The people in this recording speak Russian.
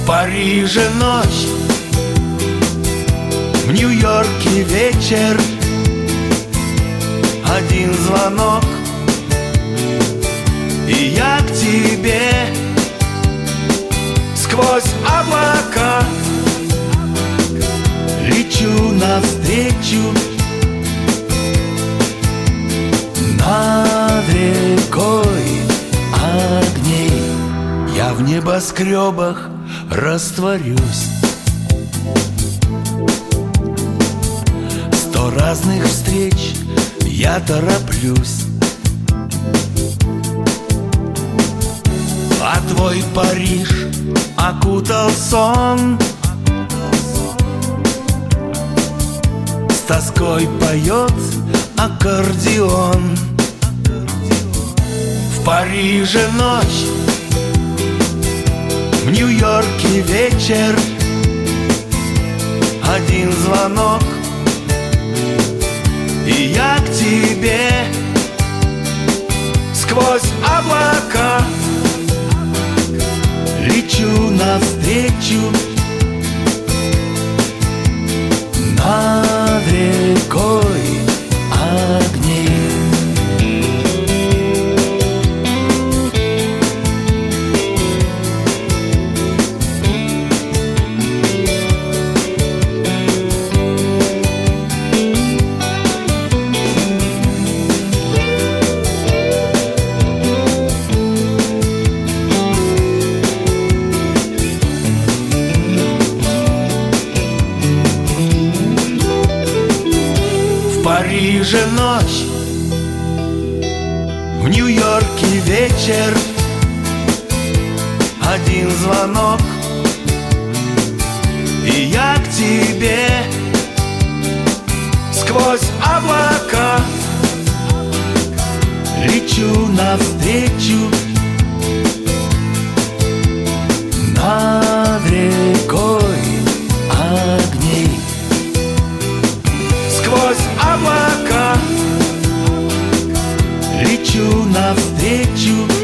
В Париже ночь, в Нью-Йорке вечер. Один звонок, и я к тебе сквозь облака лечу навстречу. Над рекой огней я в небоскребах растворюсь. 100 разных встреч я тороплюсь, а твой Париж окутал сон. С тоской поет аккордеон. В Париже ночь, в Нью-Йорке вечер. Один звонок, и я к тебе сквозь облака лечу навстречу. Над рекой огней. В Париже ночь, в Нью-Йорке вечер. Один звонок, и я к тебе сквозь облака лечу навстречу. Над рекой огней. Сквозь облака лечу навстречу.